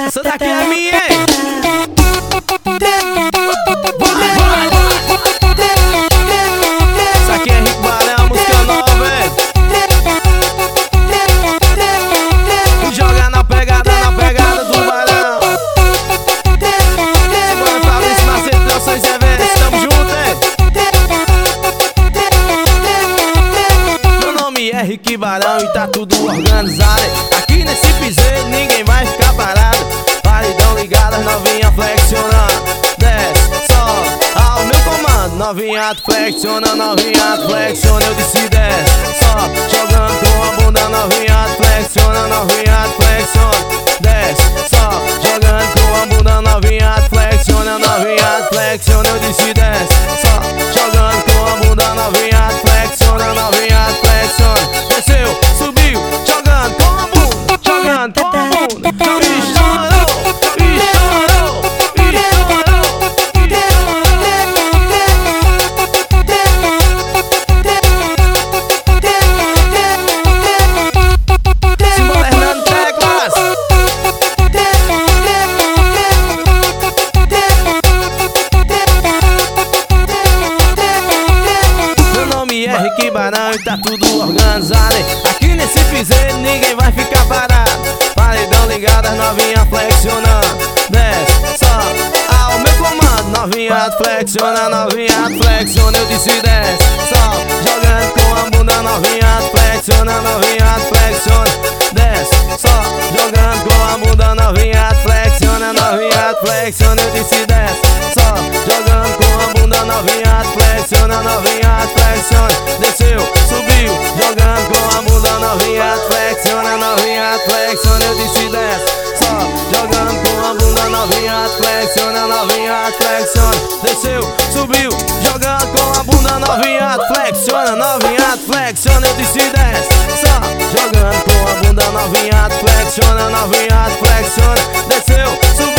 Essa daqui é minha, hein? Essa aqui é Rico Balé, a música nova, hein? E joga na pegada do balão. Mano, Fabrício Macedo, Tranções e Eventos, tamo junto, hein? Meu nome é Rico Balé e tá tudo organizado, hein? Aqui nesse piseiro ninguém vai ficar parado. Paredão ligado, as novinha flexionando. Desce, sobe, ao meu comando. Novinha flexiona, eu disse desce, sobe, jogando com a bunda. Novinha flexiona, desce, sobe, jogando com a bunda. Novinha flexiona, eu disse desce, sobe, jogando com a bunda. Novinha flexiona, desceu, subiu, jogando com a bunda, jogando com a bunda. Rico Balé e tá tudo organizado, hein? Aqui nesse piseiro ninguém vai ficar parado. Paredão ligado, as novinha flexionando. Desce, sobe, ao meu comando. Novinha flexiona, eu disse desce, sobe, jogando com a bunda. Novinha flexiona, desce, sobe, jogando com a bunda. Novinha flexiona, eu disse desce, sobe, jogando com a bunda. Novinha flexiona, desceu, subiu, jogando com a bunda. Novinha flexiona, eu disse desce, sobe, jogando com a bunda. Novinha flexiona, desceu, subiu, jogando com a bunda. Novinha flexiona, eu disse desce, sobe, jogando com a bunda. Novinha flexiona, desceu, subiu.